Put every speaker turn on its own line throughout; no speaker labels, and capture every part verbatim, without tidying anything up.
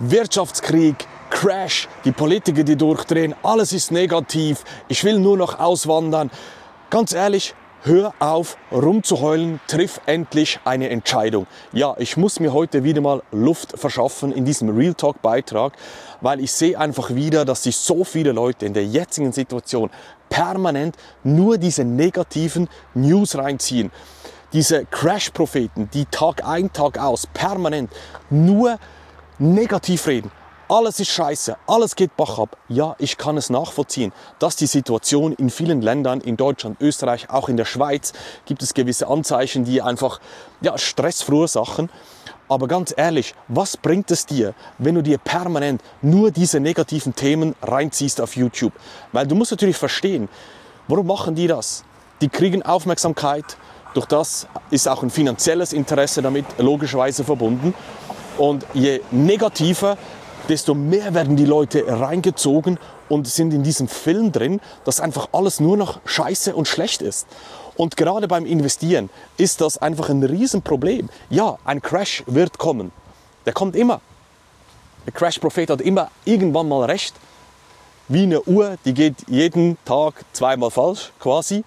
Wirtschaftskrieg, Crash, die Politiker, die durchdrehen, alles ist negativ, ich will nur noch auswandern. Ganz ehrlich, hör auf rumzuheulen, triff endlich eine Entscheidung. Ja, ich muss mir heute wieder mal Luft verschaffen in diesem Real Talk Beitrag, weil ich sehe einfach wieder, dass sich so viele Leute in der jetzigen Situation permanent nur diese negativen News reinziehen. Diese Crash-Propheten, die Tag ein, Tag aus, permanent nur negativ reden. Alles ist scheiße, alles geht Bach ab. Ja, ich kann es nachvollziehen, dass die Situation in vielen Ländern, in Deutschland, Österreich, auch in der Schweiz, gibt es gewisse Anzeichen, die einfach ja, Stress verursachen. Aber ganz ehrlich, was bringt es dir, wenn du dir permanent nur diese negativen Themen reinziehst auf YouTube? Weil du musst natürlich verstehen, warum machen die das? Die kriegen Aufmerksamkeit, durch das ist auch ein finanzielles Interesse damit logischerweise verbunden. Und je negativer, desto mehr werden die Leute reingezogen und sind in diesem Film drin, dass einfach alles nur noch scheiße und schlecht ist. Und gerade beim Investieren ist das einfach ein Riesenproblem. Ja, ein Crash wird kommen. Der kommt immer. Der Crash-Prophet hat immer irgendwann mal recht. Wie eine Uhr, die geht jeden Tag zweimal falsch, quasi.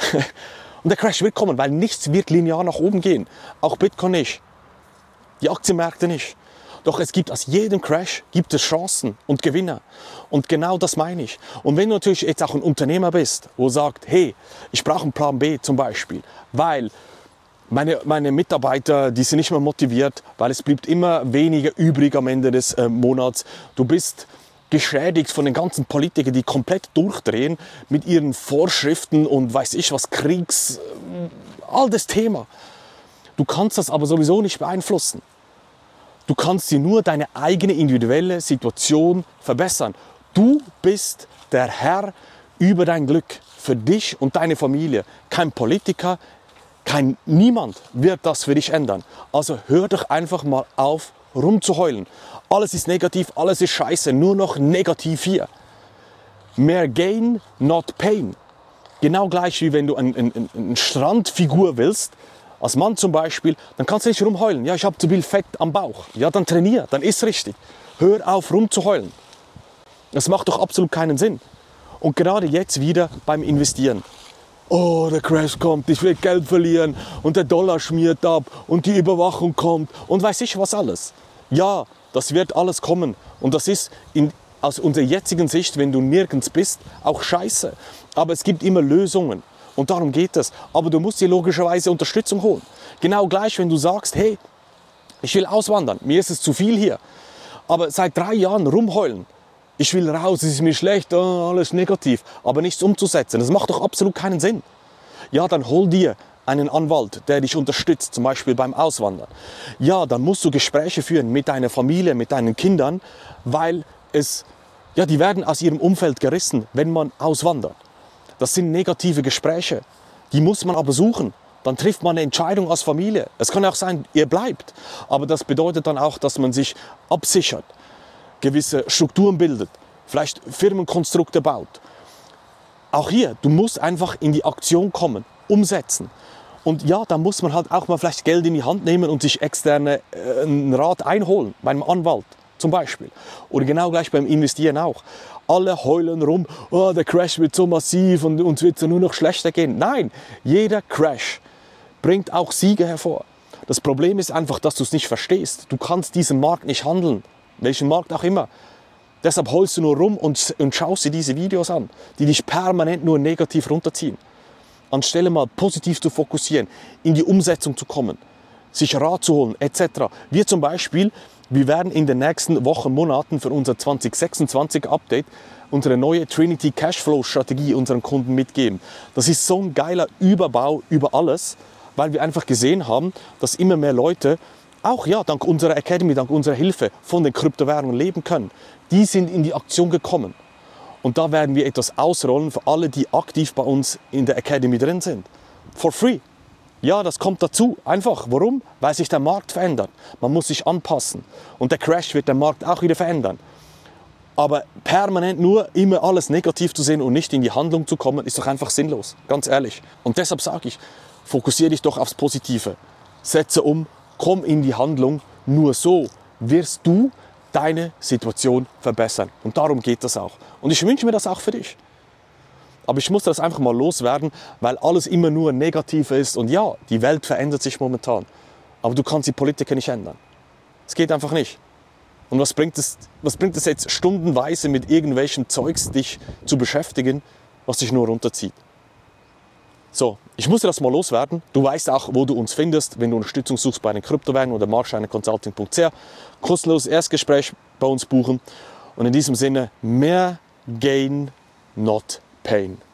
Und der Crash wird kommen, weil nichts wird linear nach oben gehen. Auch Bitcoin nicht. Die Aktienmärkte nicht. Doch es gibt aus jedem Crash gibt es Chancen und Gewinner. Und genau das meine ich. Und wenn du natürlich jetzt auch ein Unternehmer bist, wo sagt, hey, ich brauche einen Plan B zum Beispiel, weil meine, meine Mitarbeiter, die sind nicht mehr motiviert, weil es bleibt immer weniger übrig am Ende des äh, Monats. Du bist geschädigt von den ganzen Politikern, die komplett durchdrehen mit ihren Vorschriften und weiß ich was, Kriegs, äh, all das Thema. Du kannst das aber sowieso nicht beeinflussen. Du kannst dir nur deine eigene individuelle Situation verbessern. Du bist der Herr über dein Glück, für dich und deine Familie. Kein Politiker, kein niemand wird das für dich ändern. Also hör doch einfach mal auf, rumzuheulen. Alles ist negativ, alles ist scheiße, nur noch negativ hier. Mehr Gain, not Pain. Genau gleich wie wenn du eine ein, ein Strandfigur willst, als Mann zum Beispiel, dann kannst du nicht rumheulen. Ja, ich habe zu viel Fett am Bauch. Ja, dann trainier, dann ist richtig. Hör auf rumzuheulen. Das macht doch absolut keinen Sinn. Und gerade jetzt wieder beim Investieren. Oh, der Crash kommt, ich will Geld verlieren und der Dollar schmiert ab und die Überwachung kommt und weiß ich was alles. Ja, das wird alles kommen. Und das ist in, aus unserer jetzigen Sicht, wenn du nirgends bist, auch scheiße. Aber es gibt immer Lösungen. Und darum geht es. Aber du musst dir logischerweise Unterstützung holen. Genau gleich, wenn du sagst, hey, ich will auswandern, mir ist es zu viel hier. Aber seit drei Jahren rumheulen, ich will raus, es ist mir schlecht, oh, alles negativ, aber nichts umzusetzen, das macht doch absolut keinen Sinn. Ja, dann hol dir einen Anwalt, der dich unterstützt, zum Beispiel beim Auswandern. Ja, dann musst du Gespräche führen mit deiner Familie, mit deinen Kindern, weil es, ja, die werden aus ihrem Umfeld gerissen, wenn man auswandert. Das sind negative Gespräche, die muss man aber suchen. Dann trifft man eine Entscheidung als Familie. Es kann auch sein, ihr bleibt. Aber das bedeutet dann auch, dass man sich absichert, gewisse Strukturen bildet, vielleicht Firmenkonstrukte baut. Auch hier, du musst einfach in die Aktion kommen, umsetzen. Und ja, da muss man halt auch mal vielleicht Geld in die Hand nehmen und sich externe äh, einen Rat einholen, beim Anwalt zum Beispiel. Oder genau gleich beim Investieren auch. Alle heulen rum, oh, der Crash wird so massiv und uns wird es nur noch schlechter gehen. Nein, jeder Crash bringt auch Siege hervor. Das Problem ist einfach, dass du es nicht verstehst. Du kannst diesen Markt nicht handeln, welchen Markt auch immer. Deshalb heulst du nur rum und, und schaust dir diese Videos an, die dich permanent nur negativ runterziehen. Anstelle mal positiv zu fokussieren, in die Umsetzung zu kommen, sich Rat zu holen, et cetera. Wir zum Beispiel, wir werden in den nächsten Wochen, Monaten für unser zwanzig sechsundzwanzig Update unsere neue Trinity Cashflow Strategie unseren Kunden mitgeben. Das ist so ein geiler Überbau über alles, weil wir einfach gesehen haben, dass immer mehr Leute auch ja, dank unserer Academy, dank unserer Hilfe von den Kryptowährungen leben können. Die sind in die Aktion gekommen. Und da werden wir etwas ausrollen für alle, die aktiv bei uns in der Academy drin sind. For free. Ja, das kommt dazu. Einfach. Warum? Weil sich der Markt verändert. Man muss sich anpassen. Und der Crash wird den Markt auch wieder verändern. Aber permanent nur immer alles negativ zu sehen und nicht in die Handlung zu kommen, ist doch einfach sinnlos. Ganz ehrlich. Und deshalb sage ich, fokussiere dich doch aufs Positive. Setze um, komm in die Handlung. Nur so wirst du deine Situation verbessern. Und darum geht das auch. Und ich wünsche mir das auch für dich. Aber ich muss das einfach mal loswerden, weil alles immer nur negativ ist. Und ja, die Welt verändert sich momentan. Aber du kannst die Politiker nicht ändern. Es geht einfach nicht. Und was bringt es, was bringt es jetzt stundenweise mit irgendwelchen Zeugs dich zu beschäftigen, was dich nur runterzieht? So, ich musste das mal loswerden. Du weißt auch, wo du uns findest, wenn du Unterstützung suchst bei den Kryptowährungen oder markscheine consulting punkt c h. Kostenloses Erstgespräch bei uns buchen. Und in diesem Sinne, mehr Gain, not Pain.